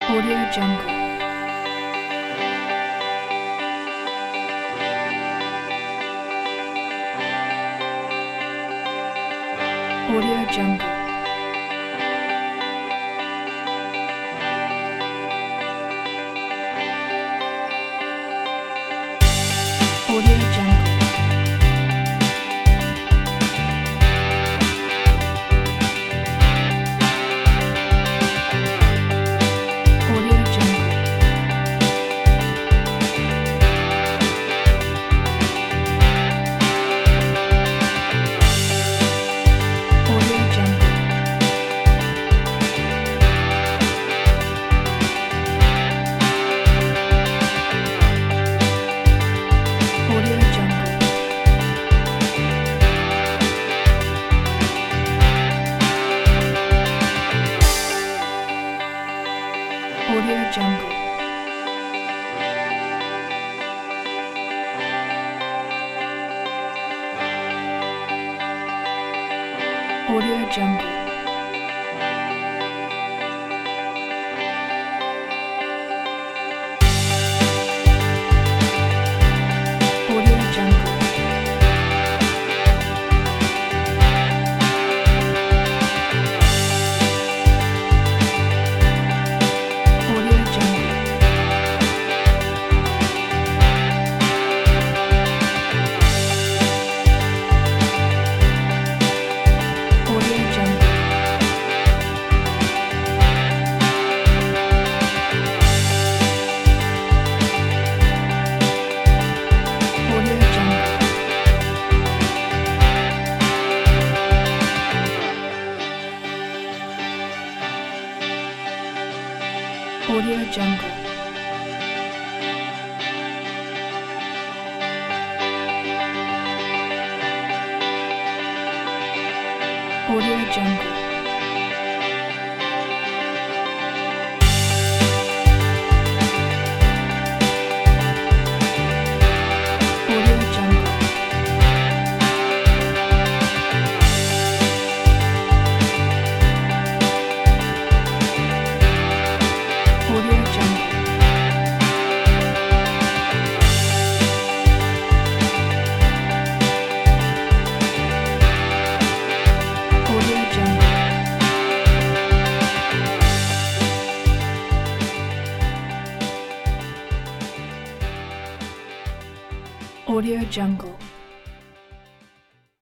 Audio Jungle. Audio Jungle. Audio Jungle. Audio Jungle. Audio Jungle. Audio Jungle. Audio Jungle. Audio Jungle. Audio Jungle. Audio Jungle. Audio Jungle. Audio Jungle. Audio Jungle. Audio Jungle. Audio Jungle. Audio Jungle. Audio Jungle. Audio Jungle.